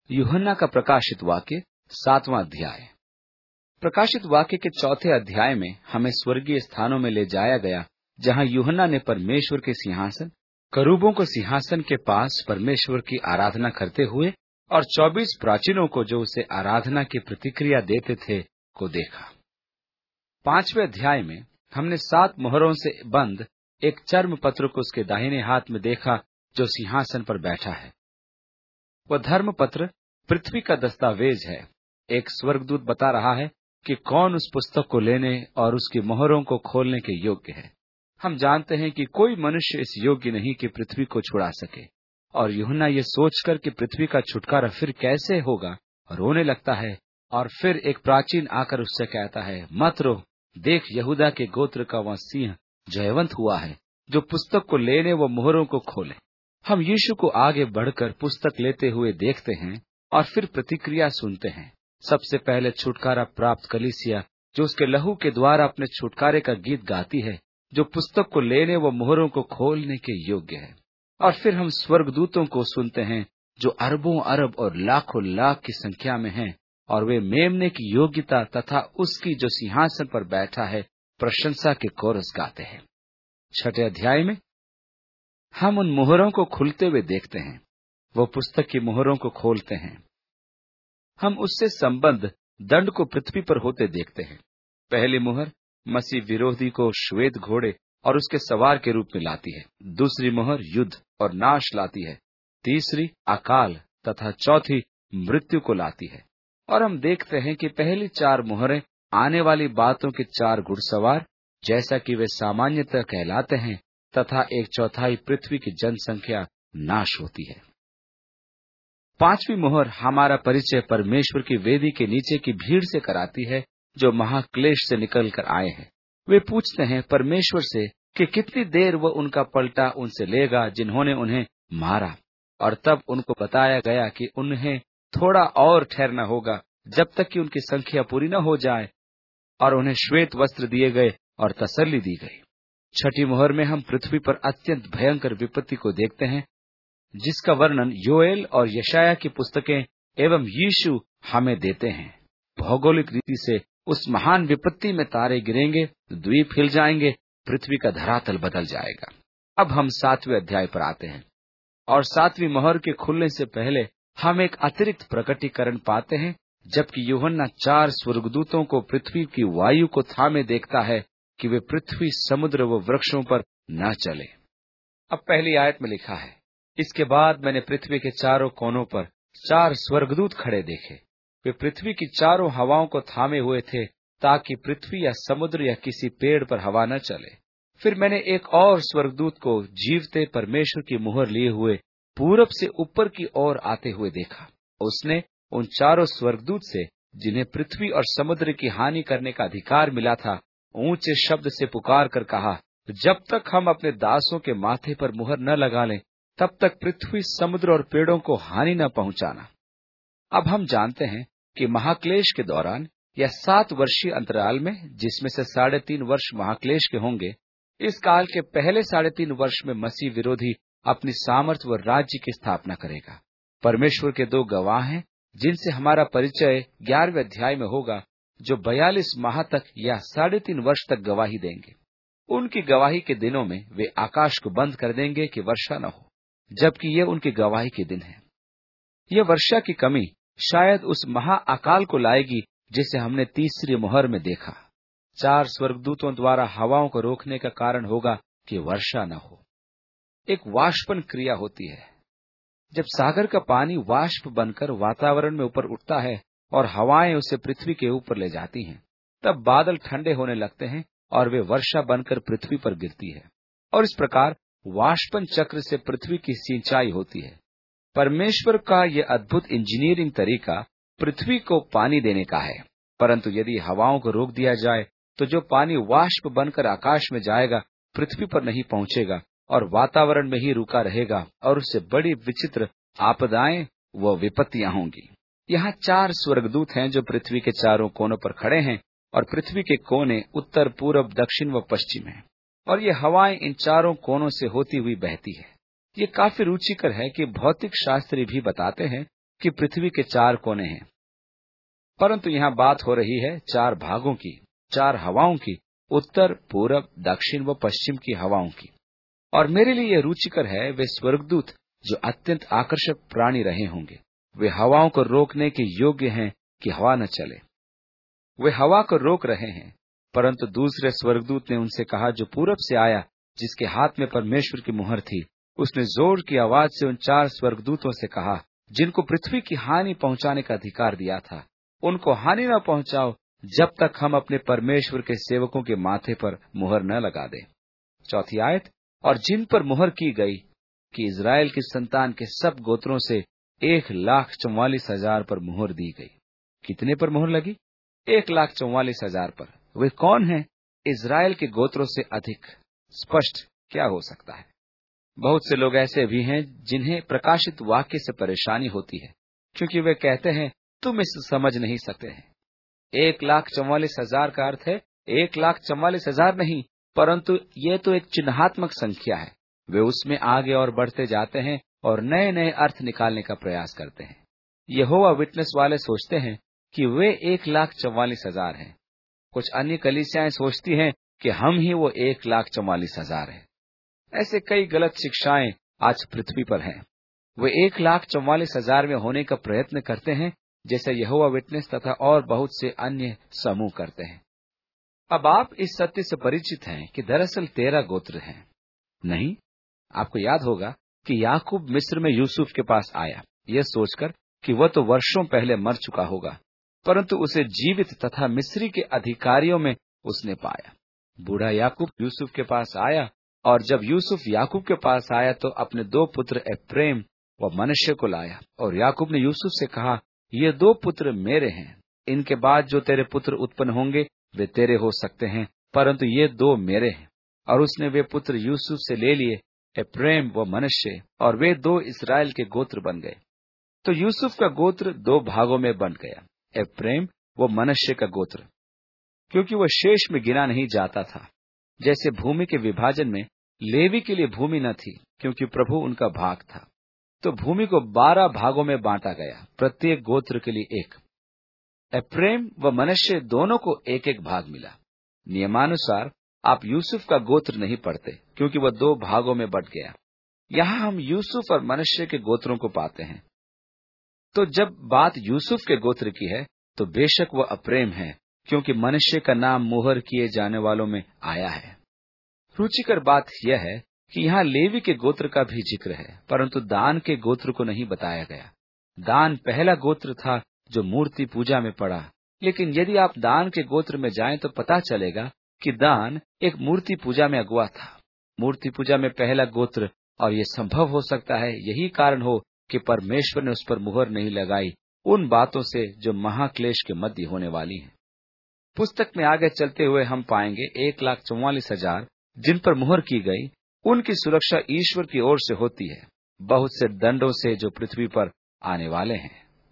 यूहन्ना का प्रकाशित वाक्य 7वां अध्याय। प्रकाशित वाक्य के 4थे अध्याय में हमें स्वर्गीय स्थानों में ले जाया गया, जहां यूहन्ना ने परमेश्वर के सिंहासन, करूबों को सिंहासन के पास परमेश्वर की आराधना करते हुए और 24 प्राचीनों को जो उसे आराधना की प्रतिक्रिया देते थे को देखा। 5वें अध्याय में हमने 7 मोहरों से बंद एक चर्म पत्र को उसके दाहिने हाथ में देखा, जो सिंहासन पर बैठा है। वह धर्म पत्र पृथ्वी का दस्तावेज है। एक स्वर्गदूत बता रहा है कि कौन उस पुस्तक को लेने और उसकी मोहरों को खोलने के योग्य है। हम जानते हैं कि कोई मनुष्य इस योग्य नहीं कि पृथ्वी को छुड़ा सके, और यूहन्ना ये सोचकर कि पृथ्वी का छुटकारा फिर कैसे होगा रोने लगता है। और फिर एक प्राचीन आकर उससे कहता है, मत रो, देख यहूदा के गोत्र का वह सिंह जयवंत हुआ है, जो पुस्तक को लेने व मोहरों को खोले। हम यीशु को आगे बढ़कर पुस्तक लेते हुए देखते हैं और फिर प्रतिक्रिया सुनते हैं। सबसे पहले छुटकारा प्राप्त कलीसिया, जो उसके लहू के द्वारा अपने छुटकारे का गीत गाती है, जो पुस्तक को लेने व मोहरों को खोलने के योग्य है। और फिर हम स्वर्गदूतों को सुनते हैं, जो अरबों अरब और लाखों लाख की संख्या में हैं, और वे मेमने की योग्यता तथा उसकी जो सिंहासन पर बैठा है प्रशंसा के कोरस गाते हैं। 6ठे अध्याय में हम उन मोहरों को खुलते हुए देखते हैं। वो पुस्तक की मोहरों को खोलते हैं। हम उससे संबंध दंड को पृथ्वी पर होते देखते हैं। पहली मोहर मसीह विरोधी को श्वेत घोड़े और उसके सवार के रूप में लाती है। दूसरी मोहर युद्ध और नाश लाती है। तीसरी अकाल तथा चौथी मृत्यु को लाती है। और हम देखते हैं कि पहली 4 मोहरें आने वाली बातों के 4 घुड़सवार, जैसा कि वे सामान्यतः कहलाते हैं, तथा 1/4 पृथ्वी की जनसंख्या नाश होती है। 5वीं मोहर हमारा परिचय परमेश्वर की वेदी के नीचे की भीड़ से कराती है, जो महाक्लेश से निकल कर आए हैं। वे पूछते हैं परमेश्वर से कि कितनी देर वह उनका पलटा उनसे लेगा जिन्होंने उन्हें मारा। और तब उनको बताया गया कि उन्हें थोड़ा और ठहरना होगा, जब तक कि उनकी संख्या पूरी न हो जाए। और उन्हें श्वेत वस्त्र दिए गए और तसल्ली दी गई। 6ठी मोहर में हम पृथ्वी पर अत्यंत भयंकर विपत्ति को देखते हैं, जिसका वर्णन योएल और यशाया की पुस्तकें एवं यीशु हमें देते हैं। भौगोलिक रीति से उस महान विपत्ति में तारे गिरेंगे, द्वीप हिल जाएंगे, पृथ्वी का धरातल बदल जाएगा। अब हम 7वें अध्याय पर आते हैं, और 7वीं मोहर के खुलने से पहले हम एक अतिरिक्त प्रकटीकरण पाते हैं, जबकि यूहन्ना 4 स्वर्गदूतों को पृथ्वी की वायु को थामे देखता है कि वे पृथ्वी, समुद्र व वृक्षों पर न चले। अब पहली आयत में लिखा है, इसके बाद मैंने पृथ्वी के चारों कोनों पर 4 स्वर्गदूत खड़े देखे। वे पृथ्वी की चारों हवाओं को थामे हुए थे, ताकि पृथ्वी या समुद्र या किसी पेड़ पर हवा न चले। फिर मैंने एक और स्वर्गदूत को जीवते परमेश्वर की मुहर लिए हुए पूरब से ऊपर की ओर आते हुए देखा। उसने उन 4 स्वर्गदूत से, जिन्हें पृथ्वी और समुद्र की हानि करने का अधिकार मिला था, ऊंचे शब्द से पुकार कर कहा, जब तक हम अपने दासों के माथे पर मुहर न लगा लें, तब तक पृथ्वी, समुद्र और पेड़ों को हानि न पहुंचाना। अब हम जानते हैं कि महाक्लेश के दौरान या 7 वर्षीय अंतराल में, जिसमें से 3.5 वर्ष महाक्लेश के होंगे, इस काल के पहले 3.5 वर्ष में मसीह विरोधी अपनी सामर्थ्य व राज्य की स्थापना करेगा। परमेश्वर के 2 गवाह हैं, जिनसे हमारा परिचय 11वें अध्याय में होगा, जो 42 माह तक या 3.5 वर्ष तक गवाही देंगे। उनकी गवाही के दिनों में वे आकाश को बंद कर देंगे कि वर्षा न हो, जबकि ये उनकी गवाही के दिन है। यह वर्षा की कमी शायद उस महाअकाल को लाएगी, जिसे हमने तीसरी मोहर में देखा। 4 स्वर्गदूतों द्वारा हवाओं को रोकने का कारण होगा कि वर्षा न हो। एक वाष्पन क्रिया होती है। जब सागर का पानी वाष्प बनकर वातावरण में ऊपर उठता है और हवाएं उसे पृथ्वी के ऊपर ले जाती हैं, तब बादल ठंडे होने लगते हैं और वे वर्षा बनकर पृथ्वी पर गिरती है। और इस प्रकार वाष्पन चक्र से पृथ्वी की सिंचाई होती है। परमेश्वर का यह अद्भुत इंजीनियरिंग तरीका पृथ्वी को पानी देने का है। परंतु यदि हवाओं को रोक दिया जाए, तो जो पानी वाष्प बनकर आकाश में जाएगा, पृथ्वी पर नहीं पहुंचेगा और वातावरण में ही रुका रहेगा, और उससे बड़ी विचित्र आपदाएं व विपत्तियां होंगी। यहाँ 4 स्वर्गदूत हैं, जो पृथ्वी के चारों कोनों पर खड़े हैं, और पृथ्वी के कोने उत्तर, पूरब, दक्षिण व पश्चिम हैं। और ये हवाएं इन चारों कोनों से होती हुई बहती है। ये काफी रुचिकर है कि भौतिक शास्त्री भी बताते हैं कि पृथ्वी के 4 कोने हैं, परंतु यहाँ बात हो रही है 4 भागों की, 4 हवाओं की, उत्तर, पूरब, दक्षिण व पश्चिम की हवाओं की। और मेरे लिए यह रुचिकर है, वे स्वर्गदूत जो अत्यंत आकर्षक प्राणी रहे होंगे, वे हवाओं को रोकने के योग्य हैं कि हवा न चले। वे हवा को रोक रहे हैं, परंतु दूसरे स्वर्गदूत ने उनसे कहा जो पूरब से आया, जिसके हाथ में परमेश्वर की मुहर थी, उसने जोर की आवाज से उन 4 स्वर्गदूतों से कहा जिनको पृथ्वी की हानि पहुंचाने का अधिकार दिया था, उनको हानि न पहुंचाओ जब तक हम अपने परमेश्वर के सेवकों के माथे पर मुहर न लगा दें। 4 आयत, और जिन पर मुहर की गई कि इज़राइल की संतान के सब गोत्रों से 1,44,000 पर मुहर दी गई। कितने पर मुहर लगी? 1,44,000 पर। वे कौन हैं? इज़राइल के गोत्रों से अधिक स्पष्ट क्या हो सकता है? बहुत से लोग ऐसे भी हैं जिन्हें प्रकाशित वाक्य से परेशानी होती है, क्योंकि वे कहते हैं तुम इसे समझ नहीं सकते हैं। 1,44,000 का अर्थ है 1,44,000 नहीं, परंतु ये तो एक चिन्हात्मक संख्या है। वे उसमें आगे और बढ़ते जाते हैं और नए नए अर्थ निकालने का प्रयास करते हैं। यहोवा विटनेस वाले सोचते हैं कि वे 1,44,000 हैं। कुछ अन्य कलीसियाएं सोचती हैं कि हम ही वो 1,44,000 हैं। ऐसे कई गलत शिक्षाएं आज पृथ्वी पर हैं। वे 1,44,000 में होने का प्रयत्न करते हैं, जैसे यहोवा विटनेस तथा और बहुत से अन्य समूह करते हैं। अब आप इस सत्य से परिचित हैं कि दरअसल 13 गोत्र हैं। नहीं, आपको याद होगा कि याकूब मिस्र में यूसुफ के पास आया, यह सोचकर कि वह तो वर्षों पहले मर चुका होगा, परंतु उसे जीवित तथा मिस्री के अधिकारियों में उसने पाया। बूढ़ा याकूब यूसुफ के पास आया, और जब यूसुफ याकूब के पास आया तो अपने 2 पुत्र एफ्रेम व मनश्शे को लाया। और याकूब ने यूसुफ से कहा, ये 2 पुत्र मेरे हैं, इनके बाद जो तेरे पुत्र उत्पन्न होंगे वे तेरे हो सकते हैं, परंतु ये 2 मेरे हैं। और उसने वे पुत्र यूसुफ से ले लिए, एफ्रेम व मनश्शे, और वे 2 इस्राएल के गोत्र बन गए। तो यूसुफ का गोत्र 2 भागों में बंट गया, एफ्रेम व मनश्शे का गोत्र, क्योंकि वह शेष में गिना नहीं जाता था। जैसे भूमि के विभाजन में लेवी के लिए भूमि न थी, क्योंकि प्रभु उनका भाग था, तो भूमि को 12 भागों में बांटा गया, प्रत्येक गोत्र के लिए 1। एफ्रेम व मनश्शे दोनों को 1-1 भाग मिला। नियमानुसार आप यूसुफ का गोत्र नहीं पढ़ते, क्योंकि वह 2 भागों में बंट गया। यहाँ हम यूसुफ और मनश्शे के गोत्रों को पाते हैं। तो जब बात यूसुफ के गोत्र की है, तो बेशक वह एफ्रेम है, क्योंकि मनश्शे का नाम मुहर किए जाने वालों में आया है। रुचिकर बात यह है कि यहाँ लेवी के गोत्र का भी जिक्र है, परंतु दान के गोत्र को नहीं बताया गया। दान पहला गोत्र था जो मूर्ति पूजा में पड़ा, लेकिन यदि आप दान के गोत्र में जाएं तो पता चलेगा कि दान एक मूर्ति पूजा में अगुआ था, मूर्ति पूजा में पहला गोत्र। और ये संभव हो सकता है यही कारण हो कि परमेश्वर ने उस पर मुहर नहीं लगाई, उन बातों से जो महाक्लेश के मध्य होने वाली हैं। पुस्तक में आगे चलते हुए हम पाएंगे 1,44,000 जिन पर मुहर की गई, उनकी सुरक्षा ईश्वर की ओर से होती है, बहुत से दंडों से जो पृथ्वी पर आने वाले हैं।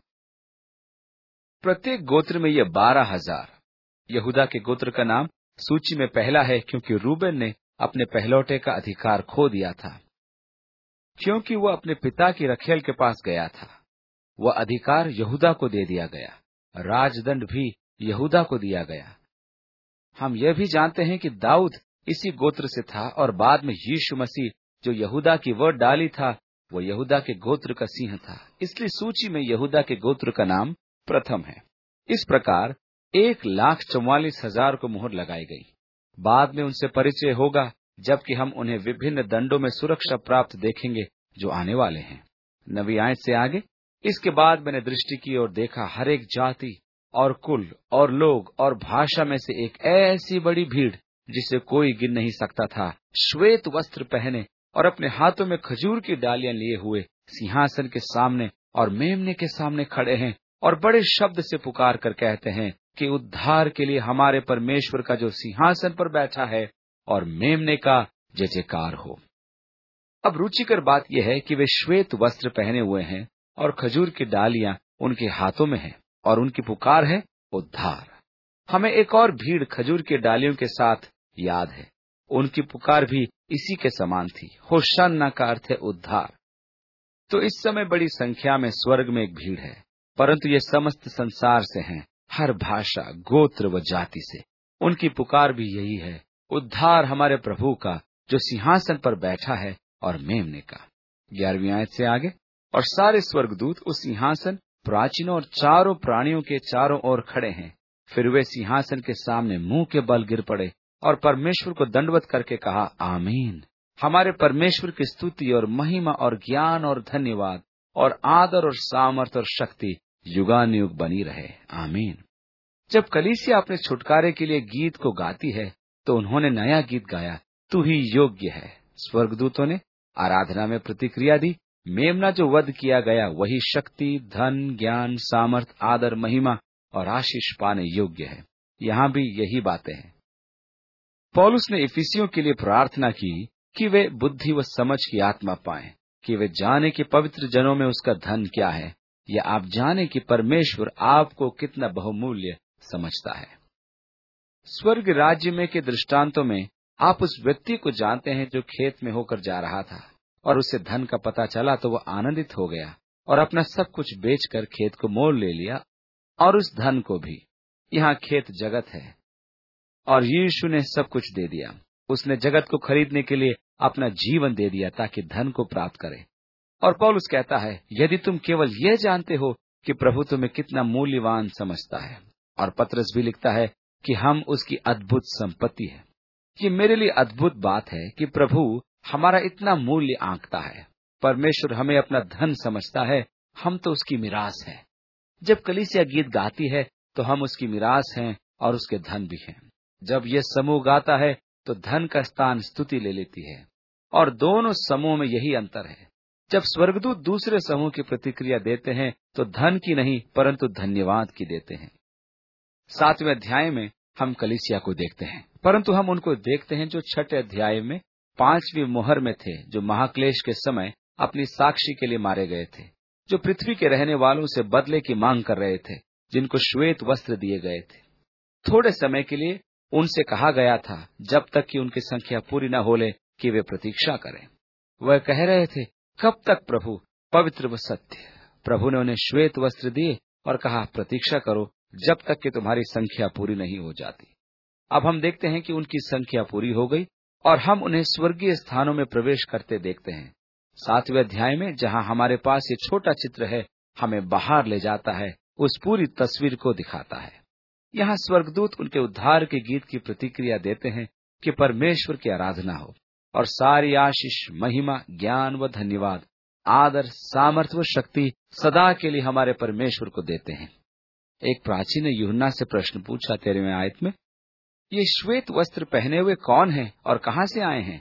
प्रत्येक गोत्र में ये 12,000। यहूदा के गोत्र का नाम सूची में पहला है, क्योंकि रूबेन ने अपने पहलौठे का अधिकार खो दिया था, क्योंकि वह अपने पिता की रखेल के पास गया था। वह अधिकार यहूदा को दे दिया गया, राजदंड भी यहूदा को दिया गया। हम यह भी जानते हैं कि दाऊद इसी गोत्र से था, और बाद में यीशु मसीह जो यहूदा की वह डाली था, वो यहूदा के गोत्र का सिंह था। इसलिए सूची में यहूदा के गोत्र का नाम प्रथम है। इस प्रकार 1,44,000 को मुहर लगाई गई। बाद में उनसे परिचय होगा, जबकि हम उन्हें विभिन्न दंडों में सुरक्षा प्राप्त देखेंगे जो आने वाले हैं। 9वीं आयत से आगे, इसके बाद मैंने दृष्टि की और देखा हर एक जाति और कुल और लोग और भाषा में से एक ऐसी बड़ी भीड़ जिसे कोई गिन नहीं सकता था, श्वेत वस्त्र पहने और अपने हाथों में खजूर की डालियां लिए हुए सिंहासन के सामने और मेमने के सामने खड़े हैं, और बड़े शब्द से पुकार कर कहते हैं कि उद्धार के लिए हमारे परमेश्वर का जो सिंहासन पर बैठा है और मेमने का जय जयकार हो। अब रुचिकर बात यह है कि वे श्वेत वस्त्र पहने हुए हैं और खजूर की डालियां उनके हाथों में हैं, और उनकी पुकार है उद्धार। हमें एक और भीड़ खजूर की डालियों के साथ याद है, उनकी पुकार भी इसी के समान थी। होशाना का अर्थ है उद्धार। तो इस समय बड़ी संख्या में स्वर्ग में एक भीड़ है, परंतु ये समस्त संसार से हैं, हर भाषा, गोत्र व जाति से। उनकी पुकार भी यही है, उद्धार हमारे प्रभु का जो सिंहासन पर बैठा है और मेमने का। 11वीं आयत से आगे, और सारे स्वर्गदूत उस सिंहासन, प्राचीनों और चारों प्राणियों के चारों ओर खड़े हैं। फिर वे सिंहासन के सामने मुंह के बल गिर पड़े और परमेश्वर को दंडवत करके कहा, आमीन। हमारे परमेश्वर की स्तुति और महिमा और ज्ञान और धन्यवाद और आदर और सामर्थ और शक्ति युगानुयुग बनी रहे, आमीन। जब कलीसिया अपने छुटकारे के लिए गीत को गाती है तो उन्होंने नया गीत गाया, तू ही योग्य है। स्वर्गदूतों ने आराधना में प्रतिक्रिया दी, मेमना जो वध किया गया वही शक्ति, धन, ज्ञान, सामर्थ, आदर, महिमा और आशीष पाने योग्य है। यहाँ भी यही बातें हैं। पौलुस ने इफिसियों के लिए प्रार्थना की कि वे बुद्धि व समझ की आत्मा पाएं, कि वे जाने कि पवित्र जनों में उसका धन क्या है, या आप जाने कि परमेश्वर आपको कितना बहुमूल्य समझता है। स्वर्ग राज्य में के दृष्टांतों में आप उस व्यक्ति को जानते हैं जो खेत में होकर जा रहा था और उसे धन का पता चला तो वह आनंदित हो गया और अपना सब कुछ बेचकर खेत को मोल ले लिया और उस धन को भी। यहाँ खेत जगत है और यीशु ने सब कुछ दे दिया। उसने जगत को खरीदने के लिए अपना जीवन दे दिया ताकि धन को प्राप्त करे। और पौलुस कहता है, यदि तुम केवल यह जानते हो कि प्रभु तुम्हें कितना मूल्यवान समझता है। और पतरस भी लिखता है कि हम उसकी अद्भुत संपत्ति है। ये मेरे लिए अद्भुत बात है कि प्रभु हमारा इतना मूल्य आंकता है। परमेश्वर हमें अपना धन समझता है, हम तो उसकी मिरास है। जब कलीसिया गीत गाती है तो हम उसकी मिरास हैं और उसके धन भी हैं। जब यह समूह गाता है तो धन का स्थान स्तुति ले लेती है, और दोनों समूह में यही अंतर है। जब स्वर्गदूत दूसरे समूह की प्रतिक्रिया देते हैं तो धन की नहीं परंतु धन्यवाद की देते हैं। 7वें अध्याय में हम कलीसिया को देखते हैं, परंतु हम उनको देखते हैं जो 6ठे अध्याय में 5वीं मोहर में थे, जो महाक्लेश के समय अपनी साक्षी के लिए मारे गए थे, जो पृथ्वी के रहने वालों से बदले की मांग कर रहे थे, जिनको श्वेत वस्त्र दिए गए थे। थोड़े समय के लिए उनसे कहा गया था, जब तक कि उनकी संख्या पूरी न हो ले, कि वे प्रतीक्षा करें। वह कह रहे थे, कब तक प्रभु, पवित्र व सत्य। प्रभु ने उन्हें श्वेत वस्त्र दिए और कहा, प्रतीक्षा करो जब तक कि तुम्हारी संख्या पूरी नहीं हो जाती। अब हम देखते हैं कि उनकी संख्या पूरी हो गई और हम उन्हें स्वर्गीय स्थानों में प्रवेश करते देखते हैं। 7वें अध्याय में जहां हमारे पास ये छोटा चित्र है, हमें बाहर ले जाता है, उस पूरी तस्वीर को दिखाता है। यहाँ स्वर्गदूत उनके उद्धार के गीत की प्रतिक्रिया देते हैं कि परमेश्वर की आराधना हो, और सारी आशीष, महिमा, ज्ञान व धन्यवाद, आदर, सामर्थ्य व शक्ति सदा के लिए हमारे परमेश्वर को देते हैं। एक प्राची ने यूहन्ना से प्रश्न पूछा 13वें आयत में, ये श्वेत वस्त्र पहने हुए कौन है और कहां से आए हैं?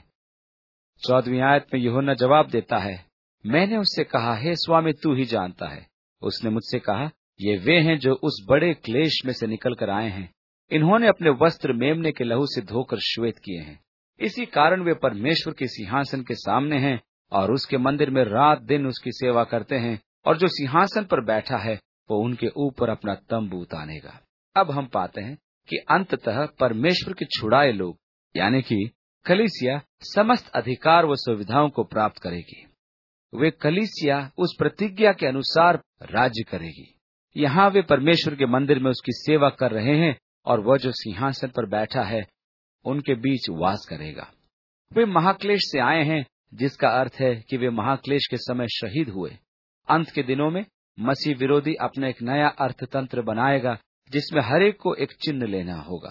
14वीं आयत में यूहन्ना जवाब देता है, मैंने उससे कहा, हे स्वामी, तू ही जानता है। उसने मुझसे कहा, ये वे हैं जो उस बड़े क्लेश में से निकल कर आए हैं। इन्होंने अपने वस्त्र मेमने के लहू से धोकर श्वेत किए हैं। इसी कारण वे परमेश्वर के सिंहासन के सामने हैं और उसके मंदिर में रात दिन उसकी सेवा करते हैं, और जो सिंहासन पर बैठा है वो उनके ऊपर अपना तंबू तानेगा। अब हम पाते हैं कि अंततः परमेश्वर के छुड़ाए लोग यानी कि कलीसिया समस्त अधिकार व सुविधाओं को प्राप्त करेगी। वे कलीसिया उस प्रतिज्ञा के अनुसार राज्य करेगी। यहाँ वे परमेश्वर के मंदिर में उसकी सेवा कर रहे हैं और वह जो सिंहासन पर बैठा है उनके बीच वास करेगा। वे महाक्लेश से आए हैं, जिसका अर्थ है कि वे महाक्लेश के समय शहीद हुए। अंत के दिनों में मसीह विरोधी अपना एक नया अर्थतंत्र बनाएगा, जिसमें हर एक को एक चिन्ह लेना होगा,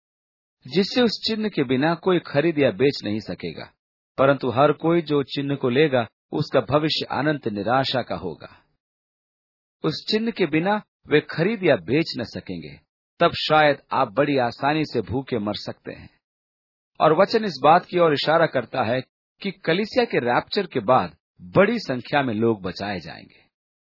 जिससे उस चिन्ह के बिना कोई खरीद या बेच नहीं सकेगा, परंतु हर कोई जो चिन्ह को लेगा उसका भविष्य अनंत निराशा का होगा। उस चिन्ह के बिना वे खरीद या बेच न सकेंगे। तब शायद आप बड़ी आसानी से भूखे मर सकते हैं। और वचन इस बात की ओर इशारा करता है कि कलीसिया के रैप्चर के बाद बड़ी संख्या में लोग बचाए जाएंगे।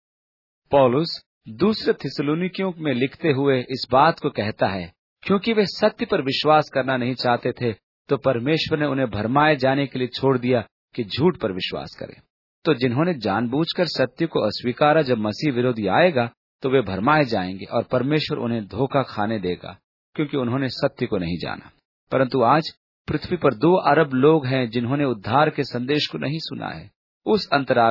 पौलुस दूसरे थिस्सलुनीकियों में लिखते हुए इस बात को कहता है, क्योंकि वे सत्य पर विश्वास करना नहीं चाहते थे, तो परमेश्वर ने उन्हें भरमाए जाने के लिए छोड़ दिया कि झूठ पर विश्वास करें। तो जिन्होंने जानबूझकर सत्य को अस्वीकारा, जब मसीह विरोधी आएगा तो वे भरमाए जाएंगे और परमेश्वर उन्हें धोखा खाने देगा, क्योंकि उन्होंने सत्य को नहीं जाना। परंतु आज पृथ्वी पर 2 अरब लोग हैं जिन्होंने उद्धार के संदेश को नहीं सुना है। उस अंतराल में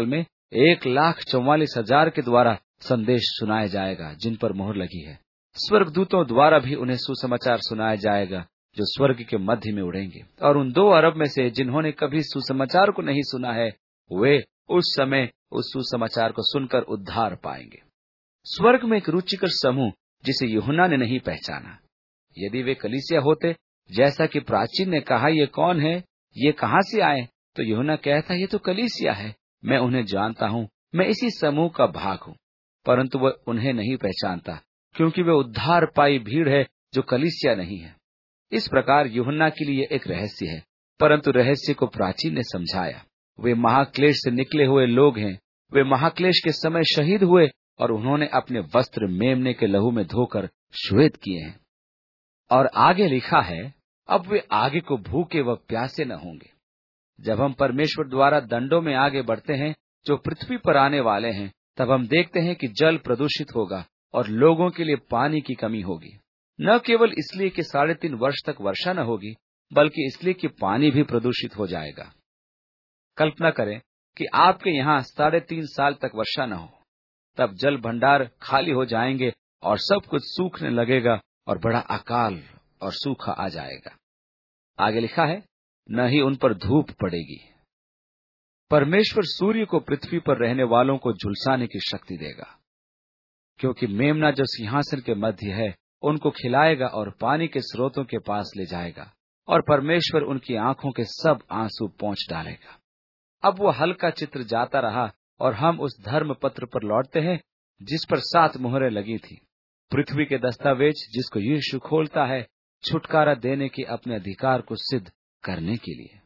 1,44,000 के द्वारा संदेश सुनाया जाएगा जिन पर मोहर लगी है। स्वर्गदूतों द्वारा भी उन्हें सुसमाचार सुनाया जाएगा जो स्वर्ग के मध्य में उड़ेंगे। और उन 2 अरब में से जिन्होंने कभी सुसमाचार को नहीं सुना है, वे उस समय उस सुसमाचार को सुनकर उद्धार पाएंगे। स्वर्ग में एक रुचिकर समूह जिसे यूहन्ना ने नहीं पहचाना। यदि वे कलीसिया होते, जैसा कि प्राचीन ने कहा, ये कौन है, ये कहां से आए, तो यूहन्ना कहता, ये तो कलीसिया है, मैं उन्हें जानता हूं, मैं इसी समूह का भाग हूं। परंतु वह उन्हें नहीं पहचानता, क्योंकि वे उद्धार पाई भीड़ है जो कलीसिया नहीं है। इस प्रकार यूहन्ना के लिए एक रहस्य है, परंतु रहस्य को प्राचीन ने समझाया। वे महाक्लेश से निकले हुए लोग हैं। वे महाक्लेश के समय शहीद हुए और उन्होंने अपने वस्त्र मेमने के लहू में धोकर श्वेत किए हैं। और आगे लिखा है, अब वे आगे को भूखे व प्यासे न होंगे। जब हम परमेश्वर द्वारा दंडों में आगे बढ़ते हैं जो पृथ्वी पर आने वाले हैं, तब हम देखते हैं कि जल प्रदूषित होगा और लोगों के लिए पानी की कमी होगी। न केवल इसलिए कि 3.5 वर्ष तक वर्षा न होगी, बल्कि इसलिए कि पानी भी प्रदूषित हो जाएगा। कल्पना करें कि आपके यहाँ 3.5 साल तक वर्षा न हो, तब जल भंडार खाली हो जाएंगे और सब कुछ सूखने लगेगा और बड़ा अकाल और सूखा आ जाएगा। आगे लिखा है, न ही उन पर धूप पड़ेगी। परमेश्वर सूर्य को पृथ्वी पर रहने वालों को झुलसाने की शक्ति देगा, क्योंकि मेमना जो सिंहासन के मध्य है उनको खिलाएगा और पानी के स्रोतों के पास ले जाएगा, और परमेश्वर उनकी आंखों के सब आंसू पोंछ डालेगा। अब वो हल्का चित्र जाता रहा और हम उस धर्म पत्र पर लौटते हैं जिस पर 7 मुहरें लगी थी। पृथ्वी के दस्तावेज जिसको यीशु खोलता है छुटकारा देने के अपने अधिकार को सिद्ध करने के लिए।